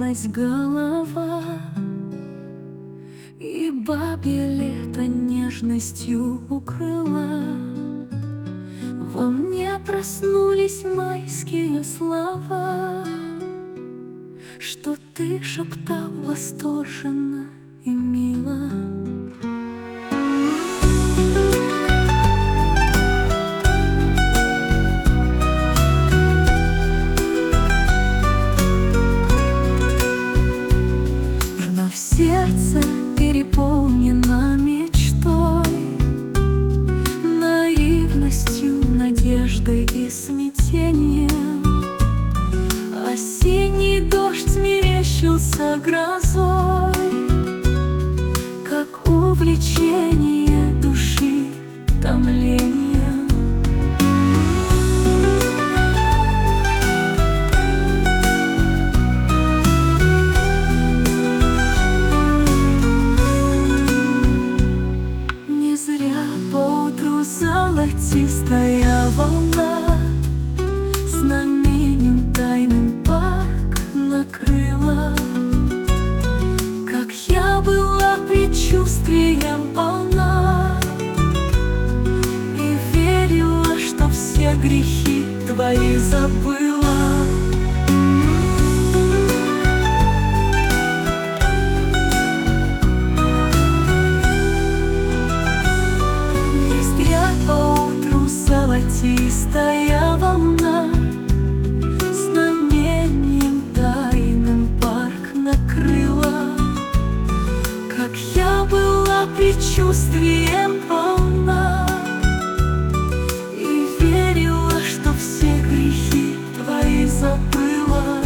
кружилась голова, и бабье лето нежностью укрыла. Во мне проснулись майские слова, что ты шептал восторженно и мило. Вновь сердце переполнено мечтой, наивностью, надеждой и смятением. Осенний дождь мерещился грозой, как увлечение души томлением. Не зря поутру золотистая волна знаменем тайным парк накрыла. Как я была предчувствием полна и верила, что все грехи твои забыла. Не зря поутру золотистая волна знамением тайным парк накрыла. Как я была предчувствием полна и верила, что все грехи твои забыла.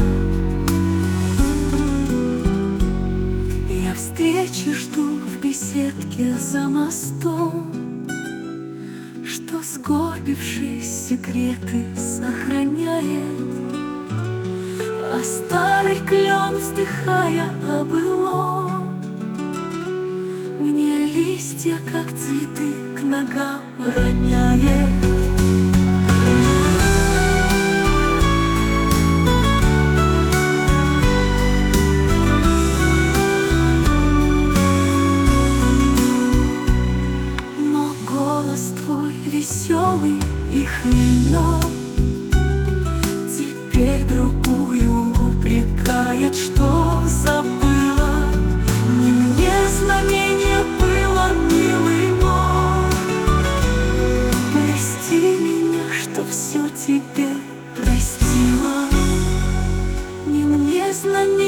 Я встречи жду в беседке за мостом, что, сгорбившись, секреты сохраняет. А старый клен, вздыхая о былом, мне листья, как цветы, к ногам роняет. Но голос твой веселый и хмельной теперь другую упрекает, что забыла. Не мне знамение было, милый мой. Прости меня, что все тебе простила. Не мне знамение